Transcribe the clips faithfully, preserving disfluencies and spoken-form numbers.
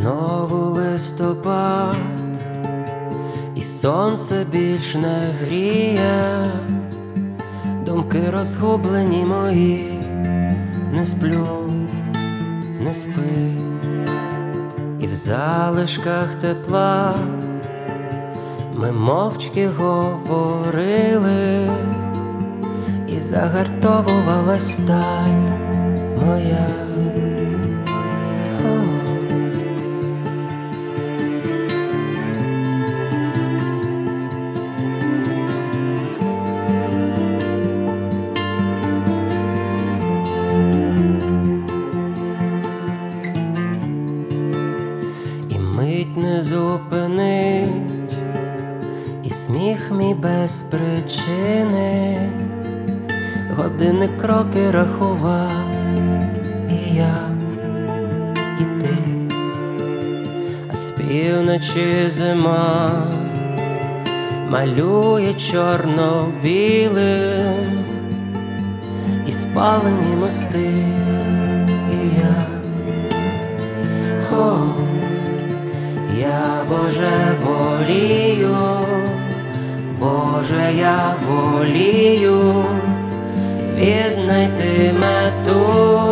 Знову листопад, і сонце більш не гріє, думки розгублені мої, не сплю, не спи, і в залишках тепла ми мовчки говорили, і загартовувалась сталь моя. Мить не зупинить, і сміх мій без причини, години кроки рахував і я, і ти, а з півночі зима малює чорно-білим і спалені мости, і я. О, я, Боже, волію, Боже, я волію віднайти мету.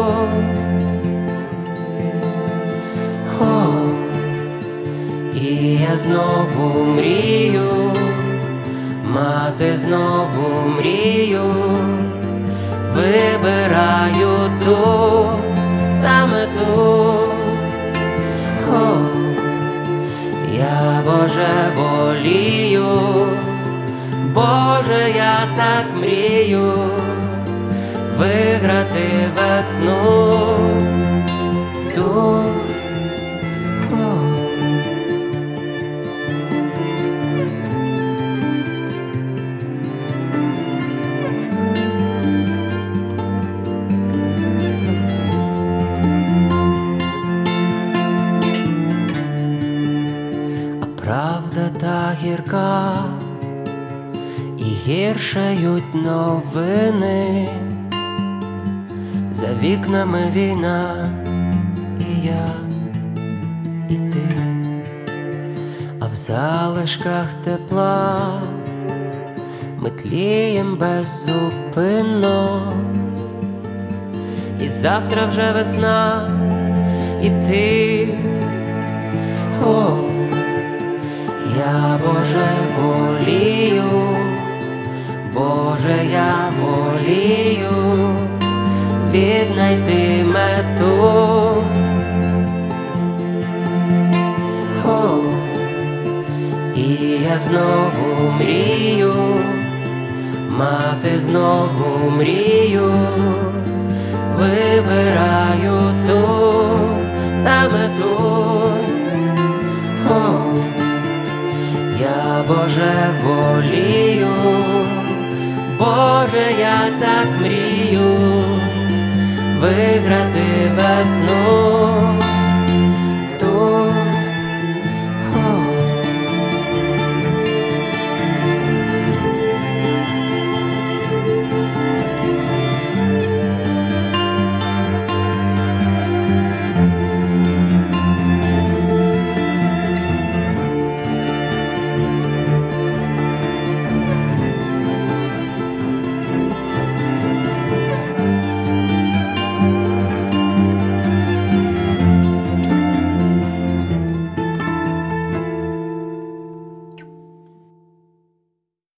О, і я знову мрію, мати знову мрію, вибираю ту, саме ту. О, я, Боже, волію, Боже, я так мрію виграти весну ту. Правда та гірка, і гіршають новини, за вікнами війна, і я, і ти, а в залишках тепла ми тлієм беззупинно, і завтра вже весна, і ти. О, я, Боже, волію, Боже, я волію віднайти мету. О, і я знову мрію, мати знову мрію, вибираю ту, саме ту. О, я, Боже, волію, Боже, я так мрію виграти весну.